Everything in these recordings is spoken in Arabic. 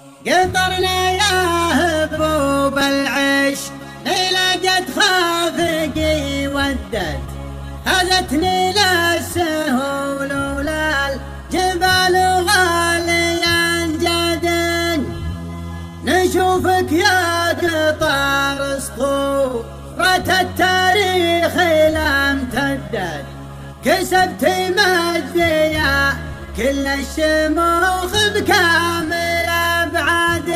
قطرنا يا هبوب العش ليلة خافقي ودت خذتني للسهول وللجبال غاليا جدا. نشوفك يا قطار اسطورة التاريخ لم تدد، كسبت مجدي كل الشموخ بكامل ابعاد.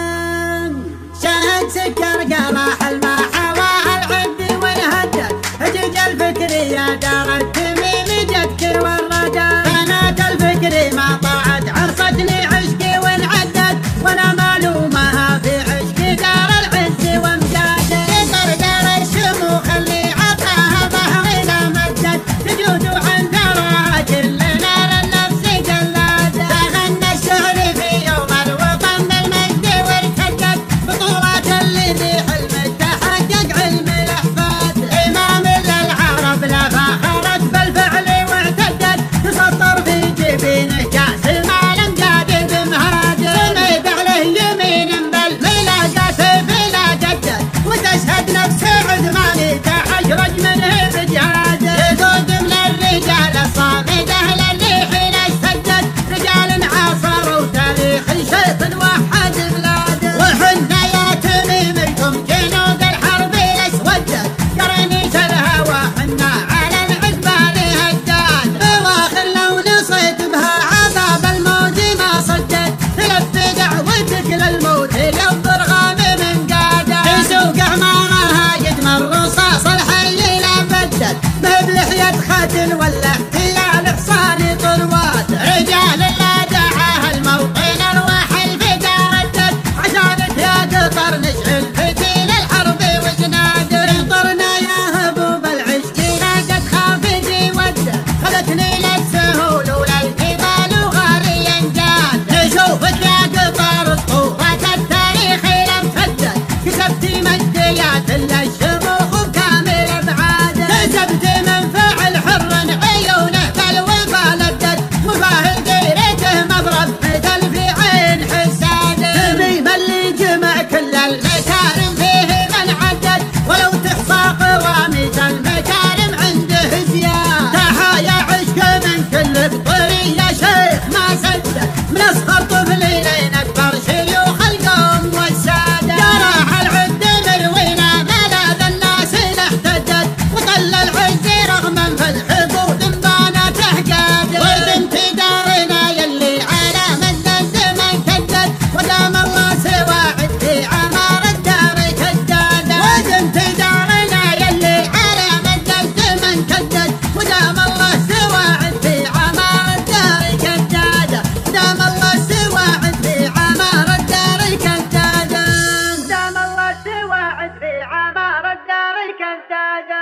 شهد سكر قراح الماحة والعد والهدد، هجج الفكرية دار التميم جدك والردد. كانت الفكري ما طاعت عرفتني عشقي وانعدد، وانا مالومها في عشقي دار العز وامجاد. قطر الشموخ اللي عطاها ظهري لا مدد، تجود عند راجل لنا للنفس جلاد. تغنى الشعر في يوم الوطن بالمجد وارتدد، بطولات اللي ذي حلم تحقق علم الاحفاد. امام للعرب لا فاخرت بالفعل واعتدت، تسطر في جبينه كاس المال جاد بمهاد. سميت عليه يمين بالملاقات بلا جدد، وتشهد نفس عثماني تحجرج منه بجهاد. يذوق من الرجال الصامده للي حين اشتدت، رجال عاصروا تاريخ شيخ وحد بلاده. وحنا يا تميمكم جنود الحرب الاسودت، قرنيش الهوى حنا على العقبال هداد. بواخر لو نصيت بها عذاب الموت ما صدت، تلف دعوتك للموت ينظر غام من قاده. في سوق اعمارها يدمى الرصاص الحي لا بدت، ما بلحية خاتل ولا احتلال حصان طروات. رجال لا دعاها الموطن ارواح الفدا ردت، عشانك يا قطر نشعل فتيل الحرب وجناد. قطرنا يا هبوب العشق نادت خافقي ودت، خذتني للسهول وللجبال وغاليا جاد. نشوفك يا قطر اسطورة التاريخ لم تدد، كسبتي مجديات للشموخ بكامل ابعاد. كسبت من فعل حر عيونه بالوفا لدت، وفاه ديرته مضرب مثل في عين حساد. تميم اللي جمع كل المكارم فيه من عدد، ولو تحصى قواميس المكارم عنده زياد. تحايا عشق من كل بطري يا شيخ ما سدد، من اصغر طفل لين اكبر شيوخ القوم والساده. جراح العد مروينا ملاذ الناس احتدت، وطل العز رغما في الحقود مبانت احقاد. وانت دارنا يلي على مد الزمن كدد، ودام الله سواعد في عمار الدار كداده. وانت دارنا يلي على مد الزمن كدد، ودام الله سواعد في عمار الدار كداده. دام الله سواعد في عمار الدار كداده. دام الله سواعد في عمار الدار كداده.